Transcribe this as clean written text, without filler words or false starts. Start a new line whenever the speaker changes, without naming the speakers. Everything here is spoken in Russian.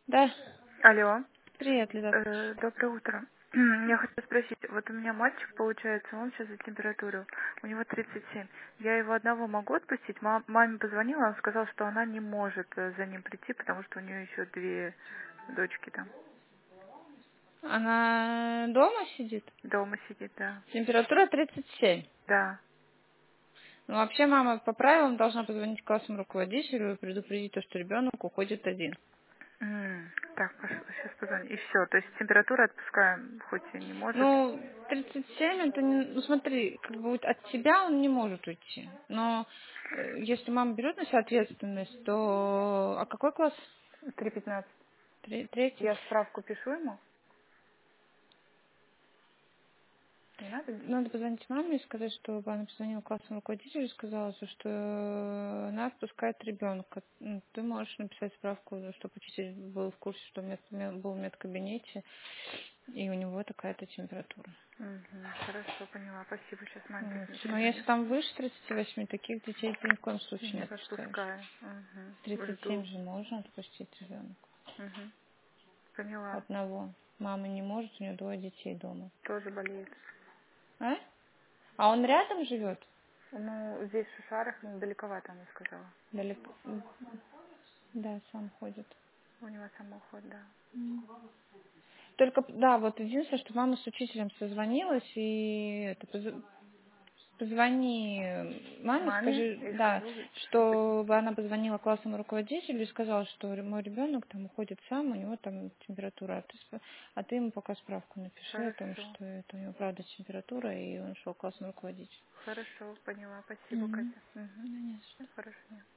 Да.
Алло.
Привет, Лиза.
Доброе утро. Я хочу спросить, вот у меня мальчик, получается, он сейчас за температуру, у него 37. Я его одного могу отпустить? Маме позвонила, она сказала, что она не может за ним прийти, потому что у нее еще две дочки там.
Она дома сидит?
Дома сидит, да.
Температура 37.
Да.
Ну, вообще мама по правилам должна позвонить классному руководителю и предупредить то, что ребенок уходит один.
Так, сейчас позвоню. И все, то есть температуру отпускаем, хоть и не может.
Ну, 37 это не... Ну, смотри, как бы вот от тебя он не может уйти. Но если мама берет на себя ответственность, то... А какой класс?
3:15.
Третий?
Я справку пишу ему? Не надо?
Надо позвонить маме и сказать, чтобы она позвонила классному руководителю и сказала, что она отпускает ребенка. Ну, ты можешь написать справку, чтобы учитель был в курсе, что был в медкабинете, и у него такая-то температура.
Хорошо, поняла. Спасибо, сейчас маме
Вот. Но если
перезвоню.
там выше 38, таких детей ты ни в коем случае не
Не
отпускаешь.
отпускаю.
37
Жду.
же можно отпустить ребенка.
Угу. Поняла.
Одного. Мама не может, у нее двое детей дома.
Тоже болеет.
А? А он рядом живет?
Ну, здесь в Шишарах, но далековато, она сказала.
Далеко. Да, сам ходит.
У него самоход, да.
Только, да, вот единственное, что мама с учителем созвонилась, и позвони маме,
Маме
скажи,
и
да,
скажу, чтобы...
чтобы она позвонила классному руководителю и сказала, что мой ребенок там уходит сам, у него там температура, а ты ему пока справку напиши о том,
Хорошо.
что это у него правда температура, и он шел к классному руководителю.
Хорошо, поняла. Спасибо,
Угу.
Катя.
Да, нет.
Хорошо.